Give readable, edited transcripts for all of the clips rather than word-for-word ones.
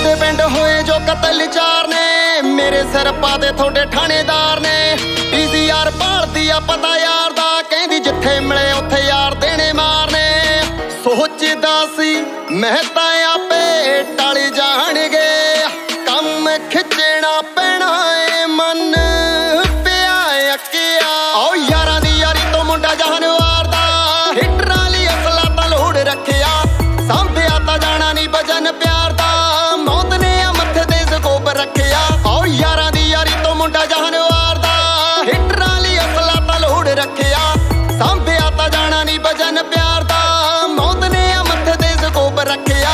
ਤੁਹਾਡੇ ਪਿੰਡ ਹੋਏ ਜੋ ਕਤਲ ਚਾਰ ਨੇ, ਮੇਰੇ ਸਿਰ ਪਾ ਦੇ ਤੁਹਾਡੇ ਥਾਣੇਦਾਰ ਨੇ। ਪੀਸੀਆਰ ਭਾਲਦੀ ਆ ਪਤਾ ਯਾਰ ਦਾ, ਕਹਿੰਦੀ ਜਿੱਥੇ ਮਿਲੇ ਉੱਥੇ ਯਾਰ ਦੇਣੇ ਮਾਰਨੇ। ਸੋਚਦਾ ਸੀ ਮੈਂ ਤਾਂ ਆਪੇ ਟਲ ਜਾਣਗੇ, ਕੰਮ ਖਿੱਚਣਾ ਪੈਣਾ ਏ ਮਨ ਪਿਆ ਅੱਕਿਆ। ਆਓ ਯਾਰਾਂ ਦੀ ਯਾਰੀ ਤੋਂ ਮੁੰਡਾ ਜਹਾਨ ਵਾਰਦਾ, ਹਿੱਟਰਾਂ ਲਈ ਅਸਲਾ ਤਾਂ ਲੋੜ ਰੱਖਿਆ। ਸਾਂਭਿਆ ਤਾਂ ਜਾਣਾ ਨੀ ਵਜਨ ਪਿਆਰ ਦਾ, ਮੌਤ ਨੇ ਆ ਮੱਥੇ ਤੇ ਸਕੋਪ ਰੱਖਿਆ। ਆਓ ਯਾਰਾਂ ਦੀ ਯਾਰੀ ਤੋਂ ਮੁੰਡਾ ਜਹਾਨ ਵਾਰਦਾ, ਹਿੱਟਰਾਂ ਲਈ ਅਸਲਾ ਤਾਂ ਲੋੜ ਰੱਖਿਆ। ਸਾਂਭਿਆ ਤਾਂ ਜਾਣਾ ਨੀ ਵਜਨ ਪਿਆਰ ਦਾ, ਮੌਤ ਨੇ ਆ ਮੱਥੇ ਤੇ ਸਕੋਪ ਰੱਖਿਆ।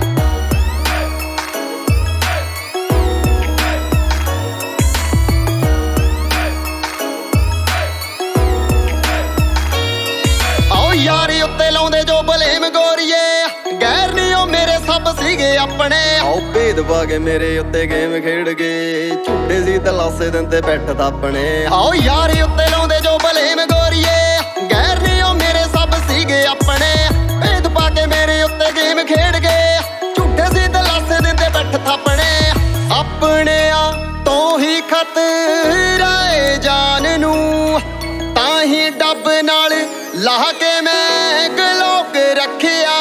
ਯਾਰੀ ਉੱਤੇ ਲਾਉਂਦੇ ਜੋ ਬਲੇਮ ਗੋਰੀਏ, ਗੈਰ ਨੀ ਉਹ ਮੇਰੇ ਸਭ ਸੀਗੇ ਆਪਣੇ। ਆਓ ਭੇਦ ਪਾ ਕੇ ਮੇਰੇ ਉੱਤੇ ਗੇਮ ਖੇਡ ਗਏ, ਝੂਠੇ ਸੀ ਦਲਾਸੇ ਦਿੰਦੇ ਬੈਠ ਥਾਪਣੇ। ਆਓ ਯਾਰੀ ਉੱਤੇ ਲਾਉਂਦੇ ਜੋ ਬਲੇਮ ਗੋਰੀਏ, ਗੈਰ ਨੀ ਉਹ ਮੇਰੇ ਸਭ ਸੀਗੇ ਆਪਣੇ। ਭੇਦ ਪਾ ਕੇ ਮੇਰੇ ਉੱਤੇ ਗੇਮ ਖੇਡ ਗਏ, ਝੂਠੇ ਸੀ ਦਲਾਸੇ ਦਿੰਦੇ ਬੈਠ ਥਾਪਣੇ। ਆਪਣਿਆਂ ਤੋਂ ਹੀ ਖਤਰਾ ਏ ਜਾਨ ਨੂੰ, ਤਾਂ ਹੀ ਡੱਬ ਨਾਲ ਲਾਹ ਕੇ ਮੈਂ ਗਲੋਕ ਰੱਖਿਆ।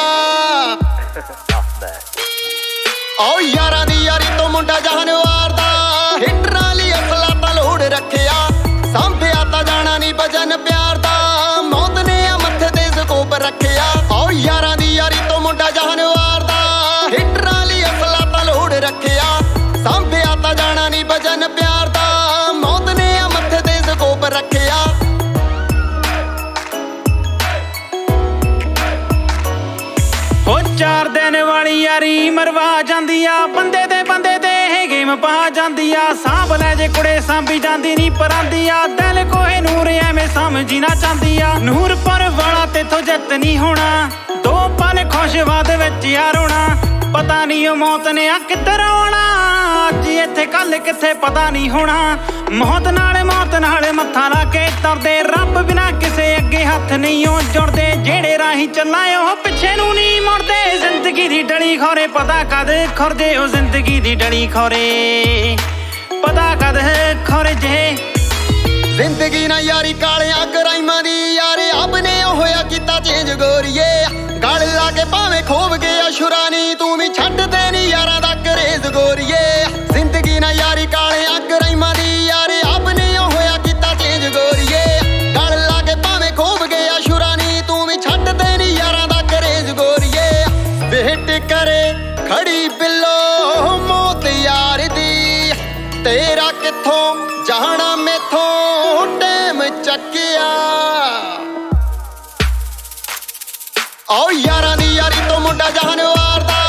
ਆਓ ਯਾਰਾਂ ਦੀ ਯਾਰੀ ਤੋਂ ਮੁੰਡਾ ਜਹਾਨ ਵਾਰਦਾ, ਹਿੱਟਰਾਂ ਲਈ ਅਸਲਾ ਤਾਂ ਲੋੜ ਰੱਖਿਆ। ਸਾਂਭਿਆ ਤਾਂ ਜਾਣਾ ਨੀ ਵਜਨ ਪਿਆਰ ਦਾ, ਮੌਤ ਨੇ ਆ ਮੱਥੇ ਤੇ ਸਕੋਪ ਰੱਖਿਆ। ਆਓ ਯਾਰਾਂ ਦੀ ਯਾਰੀ ਤੋਂ ਮੁੰਡਾ ਜਹਾਨ ਵਾਰਦਾ, ਹਿੱਟਰਾਂ ਲਈ ਅਸਲਾ ਤਾਂ ਲੋੜ ਰੱਖਿਆ। ਸਾਂਭਿਆ ਤਾਂ ਜਾਣਾ ਨੀ ਵਜਨ ਪਿਆਰ ਦਾ, ਮੌਤ ਨੇ ਆ ਮੱਥੇ ਤੇ ਸਕੋਪ ਰੱਖਿਆ। ਉਹ 4 ਦਿਨ ਵਾਲੀ ਯਾਰੀ ਮਰਵਾ ਜਾਂਦੀ ਆ, ਬੰਦੇ ਤੇ ਇਹ ਗੇਮ ਪਾ ਜਾਂਦੀ ਆ। ਸਾਂਭ ਲੈ ਜੇ ਕੁੜੇ ਸਾਂਭੀ ਜਾਂਦੀ ਨੀ ਪਰਾਂਦੀ ਆ, ਦਿਲ ਕੋਹੇ ਨੂਰ ਐਵੇਂ ਸਮਝੀ ਨਾ ਚਾਹੁੰਦੀ ਆ। ਨੂਰਪੁਰ ਵਾਲਾ ਤੇਥੋਂ ਜਿੱਤ ਨੀ ਹੋਣਾ, 2 ਪਲ ਖੁਸ਼ਵਾਦ ਵਿੱਚ ਯਾਰ ਹੋਣਾ। ਪਤਾ ਨੀ ਉਹ ਮੌਤ ਨੇ ਆ ਕਿੱਧਰ ਆਉਣਾ, ਅੱਜ ਇੱਥੇ ਕੱਲ ਕਿੱਥੇ ਪਤਾ ਨੀ ਹੋਣਾ। ਮੌਤ ਨਾਲ ਮੱਥਾ ਲਾ ਕੇ ਤੁਰਦੇ, ਰੱਬ ਬਿਨਾ ਕਿਸੇ ਅੱਗੇ ਹੱਥ ਨਹੀਂ ਉਹ ਜੁੜਦੇ। ਜਿਹੜੇ ਰਾਹੀਂ ਚੱਲਾਂ ਉਹ ਪਿੱਛੇ ਨੂੰ ਨਹੀਂ ਮੁੜਦੇ, ਜ਼ਿੰਦਗੀ ਦੀ ਡਲੀ ਖੌਰੇ ਪਤਾ ਕਦ ਖੁਰਦੇ। ਉਹ ਜ਼ਿੰਦਗੀ ਦੀ ਡਲੀ ਖੌਰੇ ਪਤਾ ਕਦ ਖੁਰ ਜੇ। ਜ਼ਿੰਦਗੀ ਨਾ ਯਾਰੀ ਕਾਲਿਆਂ ਕਰਾਈਮਾਂ ਦੀ, ਯਾਰ ਰੱਬ ਨੇ ਉਹ ਹੋਇਆ ਕੀਤਾ ਚੇਂਜ ਗੋਰੀਏ। ਗਲ ਲਾ ਕੇ ਭਾਵੇਂ ਖੋਬ ਗਿਆ ਸ਼ੁਰਾਨੀ, ਤੂੰ ਵੀ ਛੱਡਦੇ ਨੀ ਯਾਰਾਂ ਦਾ ਕਰੇਜ਼ ਗੋਰੀਏ। ਜ਼ਿੰਦਗੀ ਨਾ ਯਾਰੀ ਕਾਲਿਆਂ ਕਰਾਈਮਾਂ ਦੀ, ਯਾਰ ਰੱਬ ਨੇ ਉਹ ਹੋਇਆ ਕੀਤਾ ਚੇਂਜ ਗੋਰੀਏ। ਗਲ ਲਾ ਕੇ ਭਾਵੇਂ ਖੋਬ ਗਿਆ ਸ਼ੁਰਾਨੀ, ਤੂੰ ਵੀ ਛੱਡਦੇ ਨੀ ਯਾਰਾਂ ਦਾ ਕਰੇਜ਼ ਗੋਰੀਏ। ਵੇਟ ਕਰੇ ਖੜੀ ਬਿੱਲੋ ਮੌਤ ਯਾਰ ਦੀ, ਤੇਰਾ ਕਿੱਥੋਂ ਜਾਣਾ ਮੈਥੋਂ ਟੈਮ ਚੱਕਿਆ। ਆਓ ਯਾਰਾਂ ਦੀ ਯਾਰੀ ਤੋਂ ਮੁੰਡਾ ਜਹਾਨ ਵਾਰਦਾ,